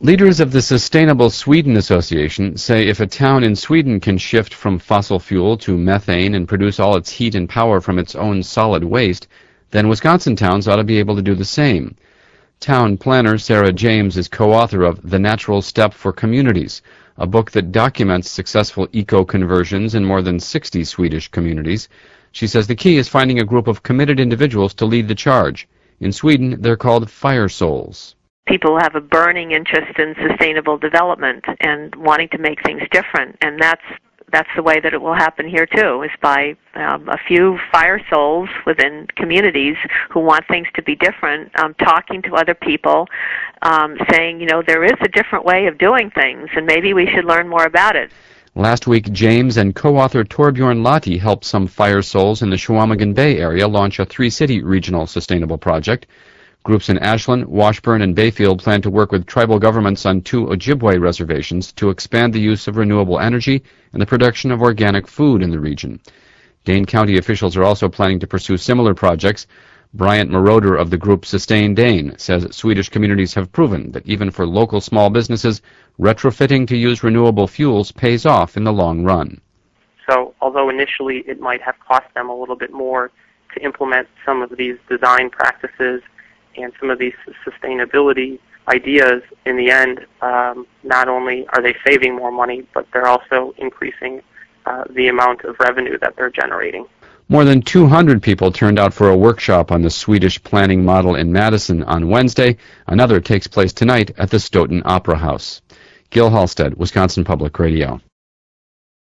Leaders of the Sustainable Sweden Association say if a town in Sweden can shift from fossil fuel to methane and produce all its heat and power from its own solid waste, then Wisconsin towns ought to be able to do the same. Town planner Sarah James is co-author of The Natural Step for Communities, a book that documents successful eco-conversions in more than 60 Swedish communities. She says the key is finding a group of committed individuals to lead the charge. In Sweden, they're called fire souls. People have a burning interest in sustainable development and wanting to make things different, and that's the way that it will happen here too, is by a few fire souls within communities who want things to be different, talking to other people, saying, there is a different way of doing things, and maybe we should learn more about it. Last week, James and co-author Torbjorn Lahti helped some fire souls in the Chequamegon Bay area launch a 3-city regional sustainable project. Groups in Ashland, Washburn, and Bayfield plan to work with tribal governments on 2 Ojibwe reservations to expand the use of renewable energy and the production of organic food in the region. Dane County officials are also planning to pursue similar projects. Bryant Moroder of the group Sustain Dane says Swedish communities have proven that even for local small businesses, retrofitting to use renewable fuels pays off in the long run. So although initially it might have cost them a little bit more to implement some of these design practices and some of these sustainability ideas, in the end, not only are they saving more money, but they're also increasing the amount of revenue that they're generating. More than 200 people turned out for a workshop on the Swedish planning model in Madison on Wednesday. Another takes place tonight at the Stoughton Opera House. Gil Halstead, Wisconsin Public Radio.